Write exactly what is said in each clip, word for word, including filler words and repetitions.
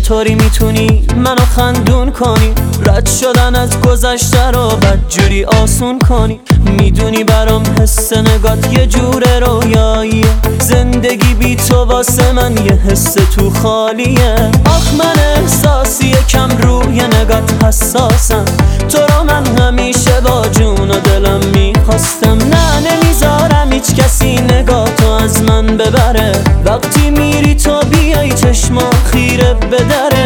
طوری میتونی منو خندون کنی؟ رد شدن از گذشته رو بدجوری آسون کنی. میدونی برام حس نگات یه جور رویاییه، زندگی بی تو واسه من یه حس تو خالیه. آخ من احساسی کم روی نگات حساسم، تو رو من همیشه با جون و دلم میخواستم. نه نمیذارم هیچ کسی نگاتو از من ببره، وقتی میری تو بیای چشما خیره بدره.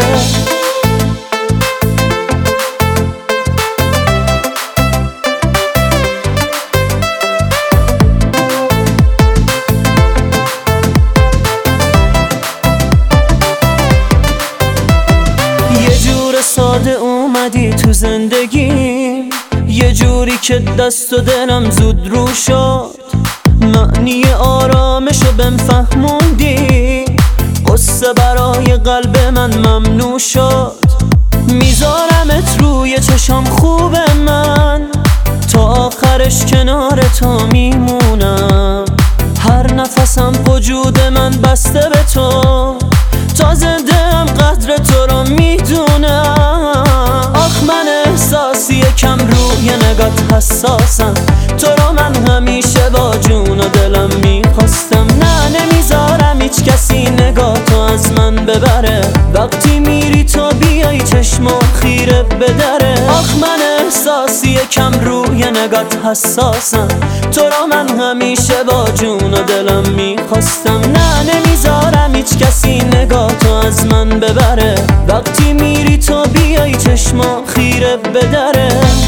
یه جور ساده اومدی تو زندگیم، یه جوری که دست و دلم زود رو شد. معنی آرامشو بهم فهموندی، قصه برای قلب من ممنوع شد. میذارمت روی چشام خوبه من، تا آخرش کنار تو میمونم. هر نفسم وجود من بسته به تو، تا زنده‌ام قدر تو رو میدونم. آخ من احساسی کم روی نگات حساسم، تو رو من همیشه با جون و دلم میخواستم. نه نمیذارم هیچ کسی نگاتو از من ببره، وقتی میری تو بیای چشما خیره بدره. آخ من احساسی کم روی نگات حساسم، تو رو من همیشه با جون و دلم میخواستم. نه نمیذارم هیچ کسی نگاتو از من ببره، وقتی میری تو بیای چشما خیره بدره.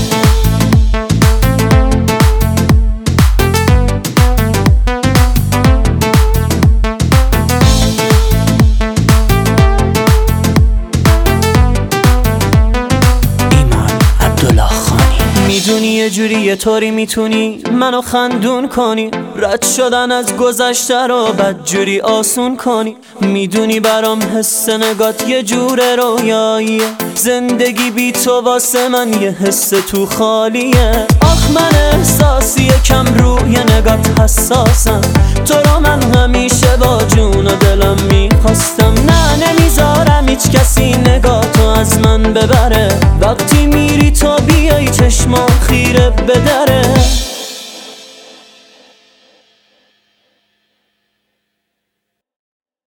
میدونی یه جوری یه طوری میتونی منو خندون کنی؟ رد شدن از گذشته رو بدجوری آسون کنی. میدونی برام حس نگات یه جور رویاییه، زندگی بی تو واسه من یه حس تو خالیه. آخ من احساسی کم روی نگات حساسم، تو رو من همیشه با جون و